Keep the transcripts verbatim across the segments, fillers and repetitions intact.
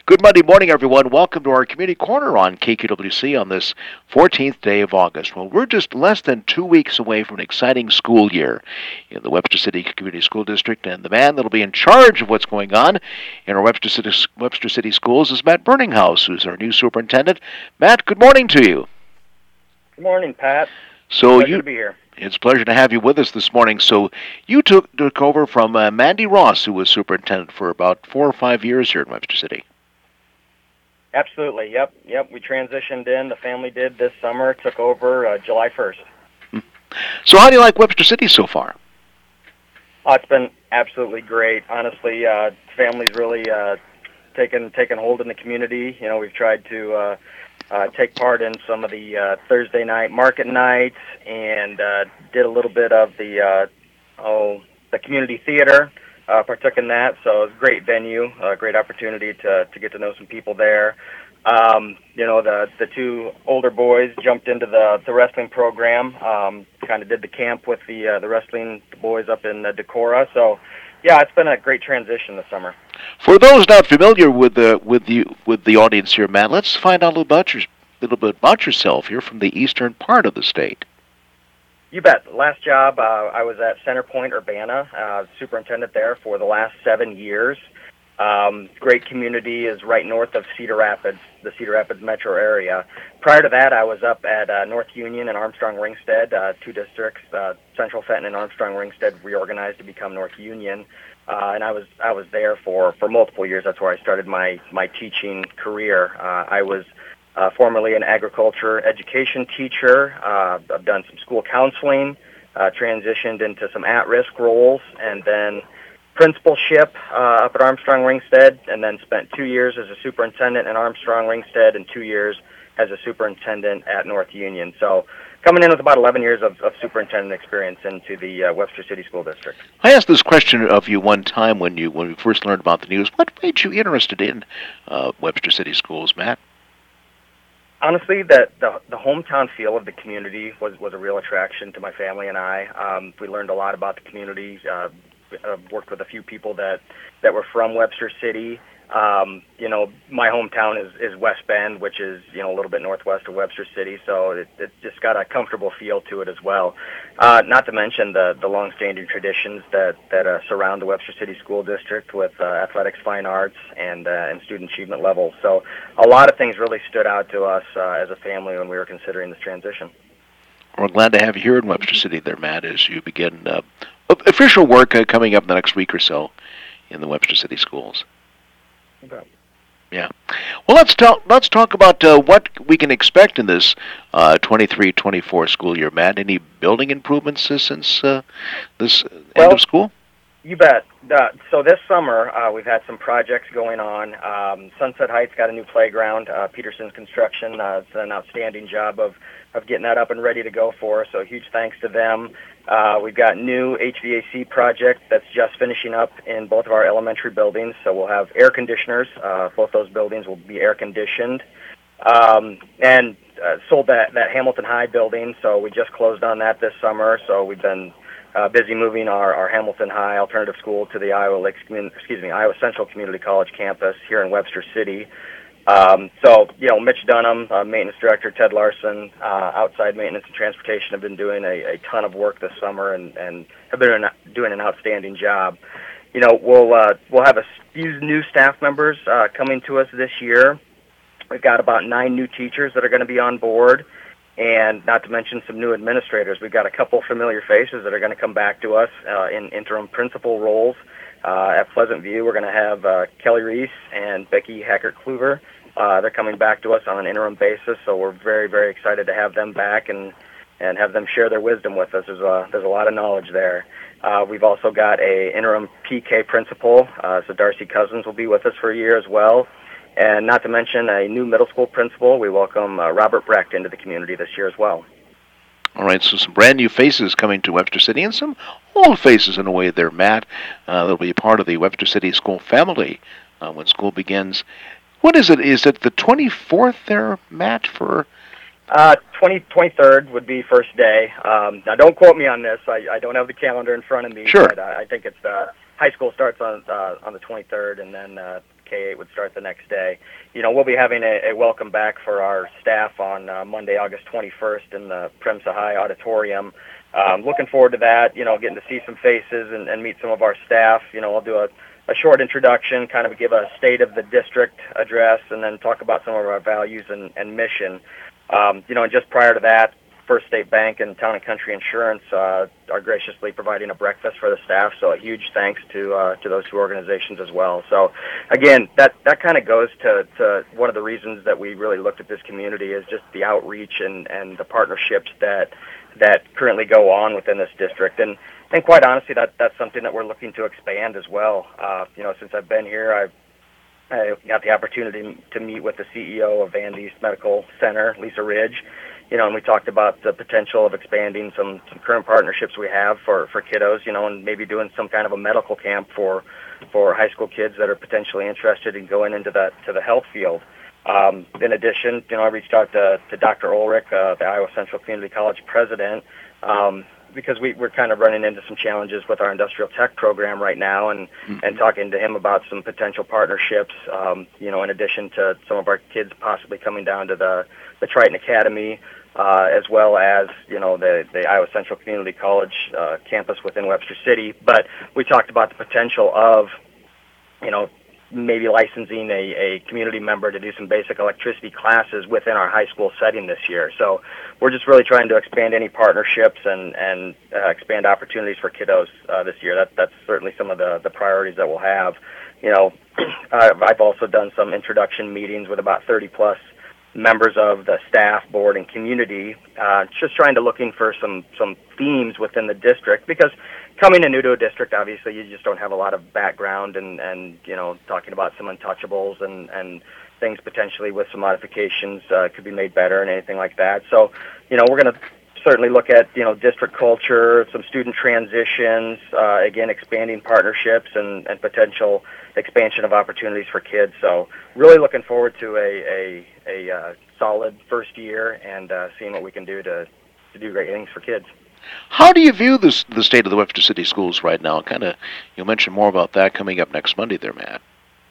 Good Monday morning, everyone. Welcome to our Community Corner on K Q W C on this fourteenth day of August. Well, we're just less than two weeks away from an exciting school year in the Webster City Community School District, and the man that'll be in charge of what's going on in our Webster City, Webster City schools is Matt Burninghouse, who's our new superintendent. Matt, good morning to you. Good morning, Pat. So Pleasure you, to be here. It's a pleasure to have you with us this morning. So you took, took over from uh, Mandy Ross, who was superintendent for about four or five years here in Webster City. Absolutely. Yep. Yep. We transitioned in. The family did this summer. Took over uh, July first. So how do you like Webster City so far? Oh, it's been absolutely great. Honestly, uh, family's really uh, taken taken hold in the community. You know, we've tried to uh, uh, take part in some of the uh, Thursday night market nights, and uh, did a little bit of the uh, oh the community theater. Uh, partook in that, so it was a great venue, a great opportunity to to get to know some people there. Um, you know, the the two older boys jumped into the the wrestling program. Um, kind of did the camp with the uh, the wrestling boys up in uh, Decorah. So, yeah, it's been a great transition this summer. For those not familiar with the with the with the audience here, Matt, let's find out a little about your little bit about yourself. You're from the eastern part of the state. You bet. Last job, uh, I was at Centerpoint, Urbana, uh, superintendent there for the last seven years. Um, great community, is right north of Cedar Rapids, the Cedar Rapids metro area. Prior to that, I was up at uh, North Union and Armstrong-Ringstead, uh, two districts. Uh, Central Fenton and Armstrong-Ringstead reorganized to become North Union, uh, and I was I was there for, for multiple years. That's where I started my my teaching career. Uh, I was Uh, formerly an agriculture education teacher. Uh, I've done some school counseling, uh, transitioned into some at-risk roles, and then principalship uh, up at Armstrong-Ringstead, and then spent two years as a superintendent at Armstrong-Ringstead and two years as a superintendent at North Union. So coming in with about eleven years of, of superintendent experience into the uh, Webster City School District. I asked this question of you one time when you when we first learned about the news. What made you interested in uh, Webster City schools, Matt? Honestly, the, the the hometown feel of the community was, was a real attraction to my family and I. Um, we learned a lot about the community. Uh, I've worked with a few people that, that were from Webster City. Um, you know, my hometown is, is West Bend, which is, you know, a little bit northwest of Webster City, so it, it just got a comfortable feel to it as well. Uh, not to mention the, the long-standing traditions that, that uh, surround the Webster City School District with uh, athletics, fine arts, and, uh, and student achievement levels. So a lot of things really stood out to us uh, as a family when we were considering this transition. We're glad to have you here in Webster City there, Matt, as you begin uh, official work uh, coming up in the next week or so in the Webster City schools. Okay. Yeah. Well, let's talk. Let's talk about uh, what we can expect in this uh, twenty-three twenty-four school year, Matt. Any building improvements uh, since uh, this well, end of school? You bet. Uh, so this summer, uh, we've had some projects going on. Um, Sunset Heights got a new playground. Uh, Peterson's Construction uh, done an outstanding job of, of getting that up and ready to go for us, so huge thanks to them. Uh, we've got new H V A C project that's just finishing up in both of our elementary buildings, so we'll have air conditioners. Uh, both those buildings will be air conditioned. Um, and uh, sold that, that Hamilton High building, so we just closed on that this summer, so we've been Uh, busy moving our, our Hamilton High alternative school to the Iowa Lakes, excuse me, Iowa Central Community College campus here in Webster City. Um, so, you know, Mitch Dunham, uh, maintenance director, Ted Larson, uh, outside maintenance and transportation have been doing a, a ton of work this summer and, and have been doing an outstanding job. You know, we'll uh, we'll have a few new staff members uh, coming to us this year. We've got about nine new teachers that are going to be on board, and not to mention some new administrators. We've got a couple familiar faces that are going to come back to us uh, in interim principal roles. Uh, at Pleasant View, we're going to have uh, Kelly Reese and Becky Hackert-Kluver. Uh, they're coming back to us on an interim basis, so we're very, very excited to have them back and, and have them share their wisdom with us. There's a, there's a lot of knowledge there. Uh, we've also got a interim P K principal, uh, so Darcy Cousins will be with us for a year as well. And not to mention a new middle school principal. We welcome uh, Robert Brecht into the community this year as well. All right, so some brand new faces coming to Webster City, and some old faces in a way there, Matt. Uh, they'll be a part of the Webster City school family uh, when school begins. What is it? Is it the twenty-fourth there, Matt, for... Uh, twenty, twenty-third would be first day. Um, now, don't quote me on this. I, I don't have the calendar in front of me. Sure. But I, I think it's the high school starts on uh, on the twenty-third, and then uh, K eight would start the next day. You know, we'll be having a, a welcome back for our staff on uh, Monday, August twenty-first in the Premsa High Auditorium. Um, looking forward to that, you know, getting to see some faces and, and meet some of our staff. You know, I'll do a, a short introduction, kind of give a state of the district address, and then talk about some of our values and, and mission. Um, you know, and just prior to that, First State Bank and Town and Country Insurance uh, are graciously providing a breakfast for the staff, so a huge thanks to uh, to those two organizations as well. So, again, that, that kind of goes to, to one of the reasons that we really looked at this community is just the outreach and, and the partnerships that that currently go on within this district. And, and quite honestly, that that's something that we're looking to expand as well. Uh, you know, since I've been here, I've I got the opportunity to meet with the C E O of Van East Medical Center, Lisa Ridge. You know, and we talked about the potential of expanding some, some current partnerships we have for, for kiddos, you know, and maybe doing some kind of a medical camp for for high school kids that are potentially interested in going into the to the health field. Um, in addition, you know, I reached out to, to Doctor Ulrich, uh, the Iowa Central Community College president, um, because we, we're kind of running into some challenges with our industrial tech program right now, and, mm-hmm. and talking to him about some potential partnerships, um, you know, in addition to some of our kids possibly coming down to the, the Triton Academy, uh, as well as, you know, the, the Iowa Central Community College uh, campus within Webster City. But we talked about the potential of, you know, maybe licensing a, a community member to do some basic electricity classes within our high school setting this year. So we're just really trying to expand any partnerships and, and uh, expand opportunities for kiddos uh, this year. That, that's certainly some of the, the priorities that we'll have. You know, I've also done some introduction meetings with about thirty plus members of the staff, board, and community, uh, just trying to looking for some, some themes within the district, because coming in new to a district, obviously, you just don't have a lot of background, and, and you know, talking about some untouchables and, and things potentially with some modifications uh, could be made better and anything like that. So, you know, we're going to certainly look at, you know, district culture, some student transitions, uh, again, expanding partnerships and, and potential expansion of opportunities for kids. So really looking forward to a, a, a uh, solid first year and uh, seeing what we can do to, to do great things for kids. How do you view this, the state of the Webster City schools right now? Kind of, you'll mention more about that coming up next Monday there, Matt.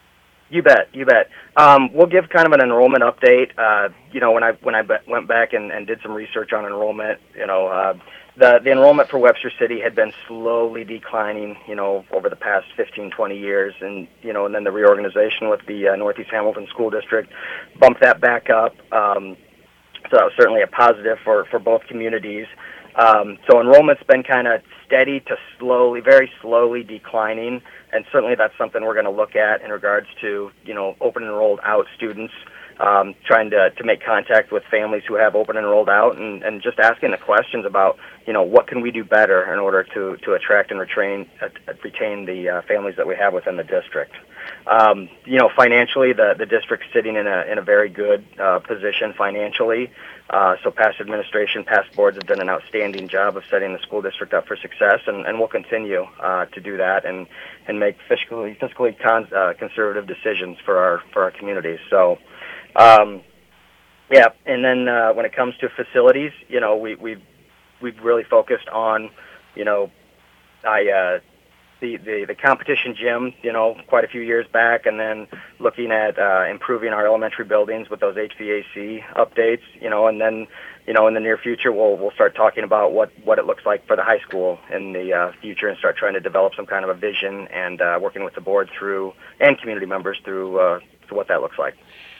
You bet, you bet. Um, we'll give kind of an enrollment update. Uh, you know, when I when I be- went back and, and did some research on enrollment, you know, uh, the the enrollment for Webster City had been slowly declining, you know, over the past fifteen, twenty years, and you know, and then the reorganization with the uh, Northeast Hamilton School District bumped that back up. Um, so that was certainly a positive for for both communities. Um, so enrollment's been kind of steady to slowly, very slowly declining, and certainly that's something we're going to look at in regards to, you know, open enrolled out students, um, trying to, to make contact with families who have open enrolled out, and, and just asking the questions about, you know, what can we do better in order to, to attract and retrain, uh, retain the uh, families that we have within the district. Um, you know, financially, the, the district's sitting in a, in a very good uh, position financially. Uh, so past administration, past boards have done an outstanding job of setting the school district up for success, and, and we'll continue uh, to do that and, and make fiscally fiscally con- uh, conservative decisions for our for our communities. So, um, yeah, and then uh, when it comes to facilities, you know, we we've we've really focused on, you know, I. Uh, The, the, the competition gym, you know, quite a few years back, and then looking at uh, improving our elementary buildings with those H V A C updates, you know, and then, you know, in the near future, we'll we'll start talking about what, what it looks like for the high school in the uh, future, and start trying to develop some kind of a vision and uh, working with the board through and community members through uh, to what that looks like.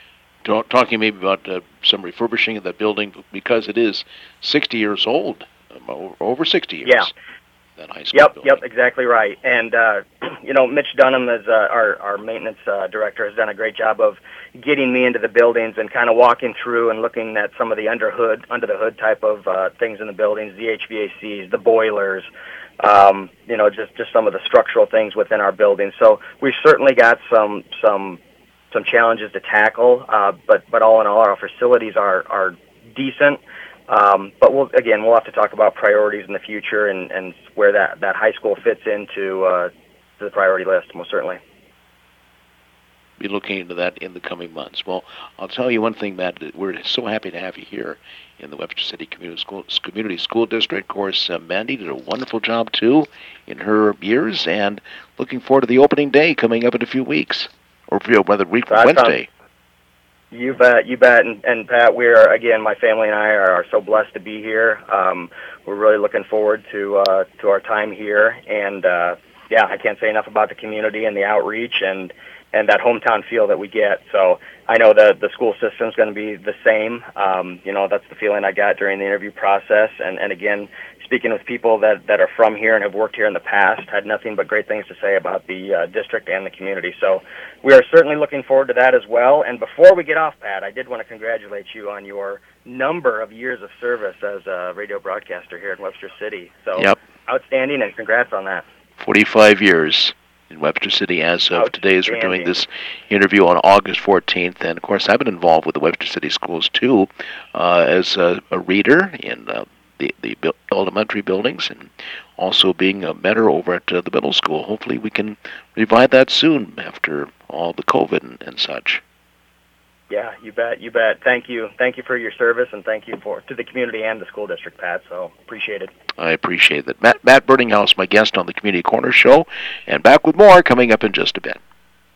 Talking maybe about uh, some refurbishing of the building, because it is sixty years old, um, over sixty years. Yeah. That high school yep, building. Yep, exactly right. And, uh, you know, Mitch Dunham, as uh, our, our maintenance uh, director, has done a great job of getting me into the buildings and kind of walking through and looking at some of the under hood, under the hood type of uh, things in the buildings, the H V A Cs, the boilers, um, you know, just, just some of the structural things within our buildings. So we've certainly got some some some challenges to tackle, uh, but but all in all, our facilities are are decent. Um, but we'll, again, we'll have to talk about priorities in the future and, and where that, that high school fits into uh, to the priority list, most certainly. Be looking into that in the coming months. Well, I'll tell you one thing, Matt, that we're so happy to have you here in the Webster City Community School, Community School District. Of course, uh, Mandy did a wonderful job, too, in her years, and looking forward to the opening day coming up in a few weeks. or you know, rather week from That Wednesday. Sounds, you bet, you bet. And, and Pat, we are, again, my family and I are, are so blessed to be here. Um, we're really looking forward to uh, to our time here. And, uh, yeah, I can't say enough about the community and the outreach and, and that hometown feel that we get. So I know that the school system is going to be the same. Um, you know, that's the feeling I got during the interview process. And, and again, speaking with people that, that are from here and have worked here in the past, had nothing but great things to say about the uh, district and the community. So we are certainly looking forward to that as well. And before we get off, Pat, I did want to congratulate you on your number of years of service as a radio broadcaster here in Webster City. So Yep. Outstanding, and congrats on that. forty-five years in Webster City as of today, as we're doing this interview on August fourteenth. And, of course, I've been involved with the Webster City Schools, too, uh, as a, a reader in uh, the, the elementary buildings and also being a mentor over at uh, the middle school. Hopefully we can revive that soon after all the COVID and, and such. Yeah, you bet, you bet. Thank you. Thank you for your service, and thank you for to the community and the school district, Pat, so appreciate it. I appreciate that. Matt, Matt Birdinghouse, my guest on the Community Corner Show, and back with more coming up in just a bit.